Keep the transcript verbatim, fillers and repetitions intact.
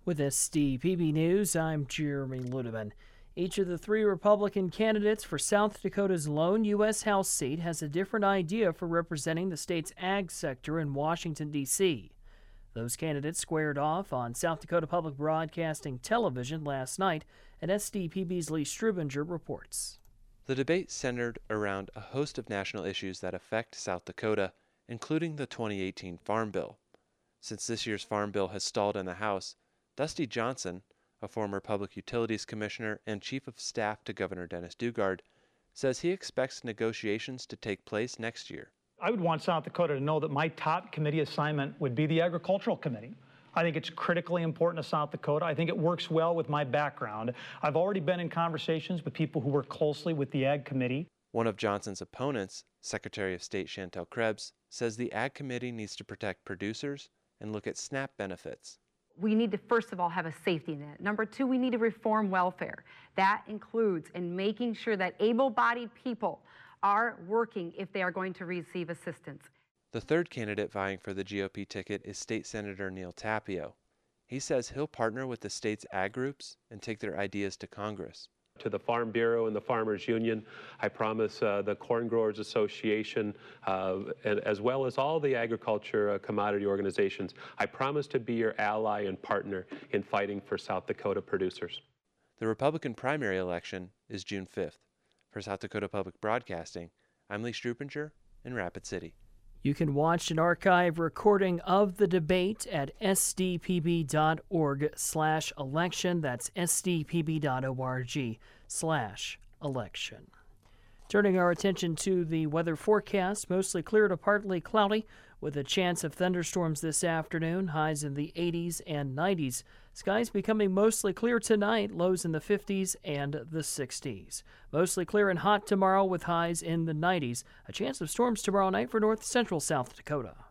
With S D P B News, I'm Jeremy Ludeman. Each of the three Republican candidates for South Dakota's lone U S House seat has a different idea for representing the state's ag sector in Washington, D C Those candidates squared off on South Dakota Public Broadcasting Television last night, and S D P B's Lee Strubinger reports. The debate centered around a host of national issues that affect South Dakota, including the twenty eighteen Farm Bill. Since this year's Farm Bill has stalled in the House, Dusty Johnson, a former Public Utilities Commissioner and Chief of Staff to Governor Dennis Daugaard, says he expects negotiations to take place next year. I would want South Dakota to know that my top committee assignment would be the Agricultural Committee. I think it's critically important to South Dakota. I think it works well with my background. I've already been in conversations with people who work closely with the Ag Committee. One of Johnson's opponents, Secretary of State Chantel Krebs, says the Ag Committee needs to protect producers and look at SNAP benefits. We need to, first of all, have a safety net. Number two, we need to reform welfare. That includes in making sure that able-bodied people are working if they are going to receive assistance. The third candidate vying for the G O P ticket is State Senator Neil Tapio. He says he'll partner with the state's ag groups and take their ideas to Congress. To the Farm Bureau and the Farmers Union, I promise uh, the Corn Growers Association, uh, and, as well as all the agriculture uh, commodity organizations, I promise to be your ally and partner in fighting for South Dakota producers. The Republican primary election is June fifth. For South Dakota Public Broadcasting, I'm Lee Strubinger in Rapid City. You can watch an archive recording of the debate at s d p b dot org slash election. That's s d p b dot org slash election. Turning our attention to the weather forecast, mostly clear to partly cloudy with a chance of thunderstorms this afternoon, highs in the eighties and nineties. Skies becoming mostly clear tonight, lows in the fifties and the sixties. Mostly clear and hot tomorrow with highs in the nineties. A chance of storms tomorrow night for north central South Dakota.